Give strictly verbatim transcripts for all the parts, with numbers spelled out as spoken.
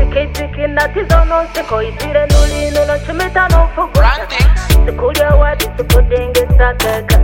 jiki jiki natizo nonse koizire nuli nuno chumita no fuguta Sikulia wadi sikudingi sakeka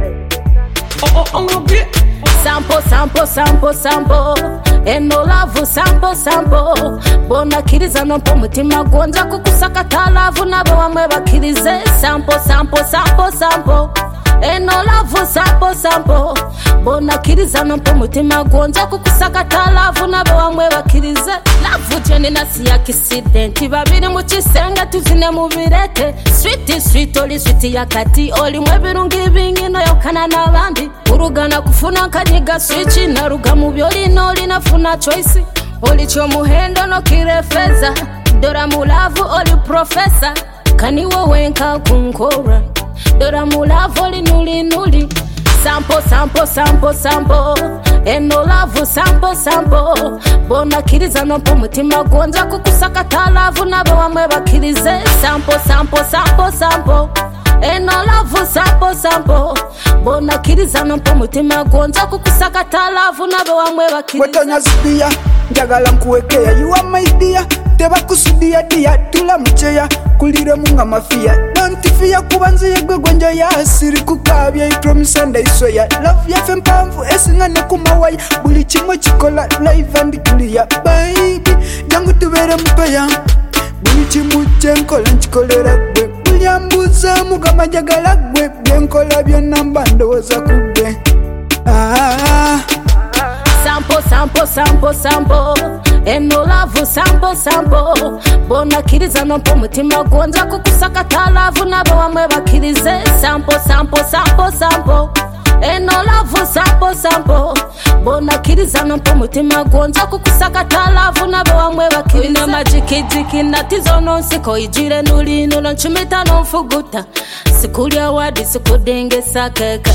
Sample, sample, sample, sample Eno lavu sample, sample Bona kiriza nompo mutima gwonja kukusakata lavu Nabo wamwe bakirize Sample, sample, sample, sample Eno lavu sample, sample Bona kiriza nompo mutima gwonja kukusakata lavu Nabo wamwe bakirize Lavu jeni nasi ya kisidenti Babiri muchisenga tuzine mubirete Sweetie, sweet, oli sweet ya kati Oli mwebirungi bingi no yokana na bandi Urugana kufuna kanyiga switchi Naruga mubyoli no linafuna choice Oli cho muhendo no kirefeza Dora mulavu oli professor Kaniwa wenka kunkora Dora mulavu oli nuli nuli Sample, sample, sample, sample Eno lavu sample, sample Bona kiriza nompo mutima gwonja kukusakata lavu Nabo wamwe bakirize Sample, sample, sample, sample Eno lavu sample, sample Bona kiriza nompo mutima gwonja kukusakata lavu Nabo wamwe bakirize Wetonya zidia, njagala nkuwekea You are my dear, teba kusudia dia Tula mcheya, kulire munga mafia Don't fear kubanza yegwe gwenja ya Siri kukabia, I promise and I swear Love ya fempamvu, esingane kumawaya Buli chimwe chikola, live and clear Baby, jangu tubere mpaya Buli chimwe chenkola nchikolera gwe Buli ambuza mugama jagala gwe Byenkola byona mbandoza kugwe Ah Sample, sample, sample, sample Eno lavu sample, sample Bona kiriza nompo mutima gwonja kukusakata lavu Nabo wamwe bakirize Sample, sample, sample, sample Eno lavu sample, sample Bona kiriza nompo mutima gwonja kukusakata lavu Nabo wamwe bakirize Ina majiki jiki natizo nonsi koijire nuli nuno nchumita no mfuguta Sikulia wadi sikudingi sakeka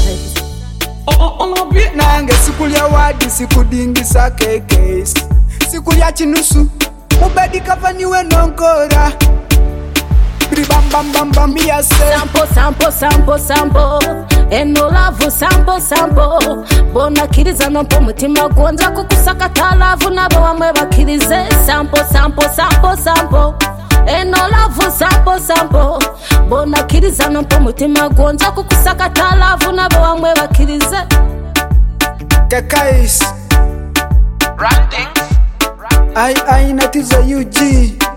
Nange sikulya wadi sikudingisa kekes Sikulya chinusu Mubedi kafaniwe nonkora Bri bam bam bam bam ya se Sample, sample, sample, sample Eno lavu sample, sample Bona kiriza nompo mutima gwonja kukusakata lavu Nabo wamwe bakirize Sample, sample, sample, sample Eno lavu sample, sample Bona kiriza nompo mutima gwonja kukusakata lavu Nabo wamwe bakirize Kekais Branding Ai ai natizo U G